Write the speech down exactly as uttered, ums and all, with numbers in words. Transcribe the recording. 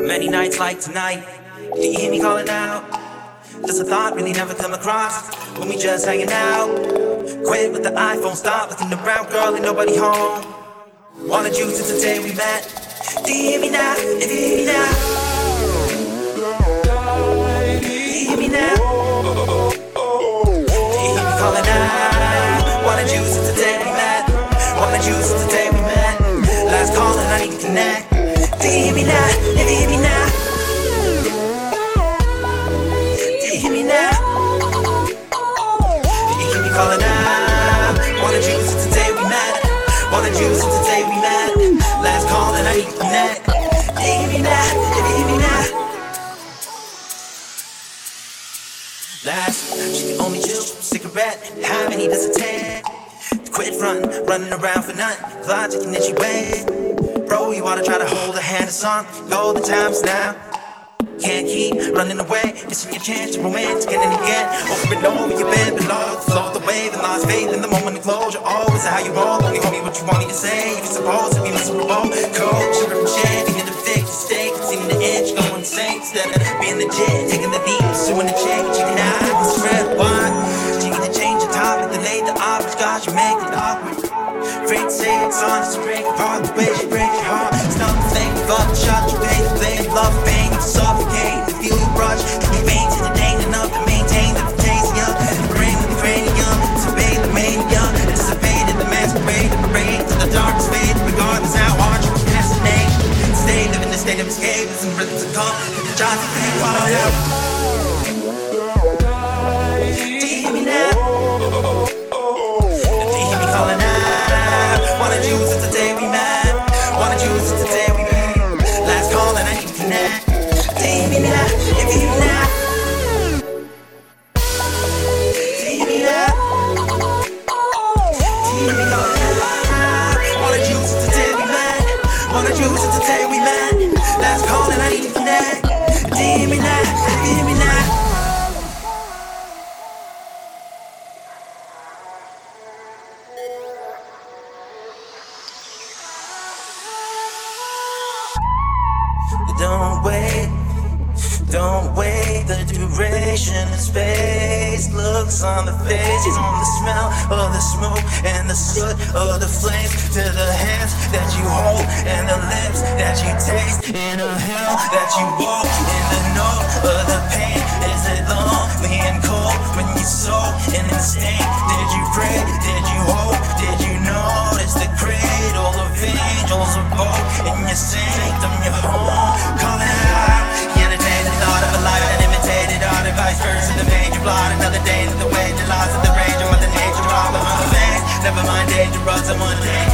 Many nights like tonight, do you hear me calling out? Does a thought really never come across when we just hanging out? Quit with the iPhone, stop looking around, girl, ain't nobody home. Wanted you since the day we met. Do you hear me now? Do you hear me now? Do you hear me now? Do you hear me calling out? Wanted you since the day we met. Wanted you since the day we met. Last call and I need to connect. Do you hear me now? Do you hear me now? Do you hear me now? Do you hear me calling out? Wanted you since the day we met. Wanted you since the day we met. Last call and I need to connect. Do you hear me now? Do you hear me now? Last, she can only chew cigarette. How many does it take? Quit frontin', running around for nothing. Clock ticking that you wait. Bro, you oughta try to hold a hand to song. Go the times now. Can't keep running away. Missing your chance to romance again and again. Over and over, you've been below. Flow the wave and lost faith in the moment of closure. Always how you roll. Only homie what you want me to say. If you're supposed to be miserable, cold, shivering shit. Thinking the fix, mistake, seeing the edge, going insane. Instead of being legit, taking the deep, suing the chick, checking out the script. What? She gonna change the topic, delay the obvious. Gosh, you make it awkward. Afraid to say it's honest, break apart the way she breaks your heart. It's not the thing, fuck the shot, you pay the blame, love pain, you suffocate, the feel you rush, you veins in the day enough to maintain the taste of young, the brain with the cranium, disobey the mania, anticipated the masquerade, the parade to the darkest fade, regardless how hard you procrastinate, stay living in a state of escape, and some rhythms will come, and the jobs will pay while I'm out. Do you hear me now? Wanted you since the day we met. Wanted you since the day we met. Last call and I need to connect. Do you hear me now? Do you hear me now? Do you hear me now? Do you hear me now? Wanted you since the day we met. Wanted you since the day we met. Last call and I need to connect. Do you hear me now? Do you hear me now? Don't wait, don't wait, the duration of space looks on the face, on the smell of the smoke and the soot of the flames, to the hands that you hold and the lips that you taste, in a hell that you walk, in the note of the pain. Is it lonely and cold when you soul in instinct? Did you pray, did you hope, did you notice the cradle of angels above in your sanctum, your home? Calling out, you entertain the thought of a life that imitated art and vice versa. The major plot, another day to the wage, the loss of the rage of Mother Nature, drop of my veins. Never mind dangerous, I'm one day.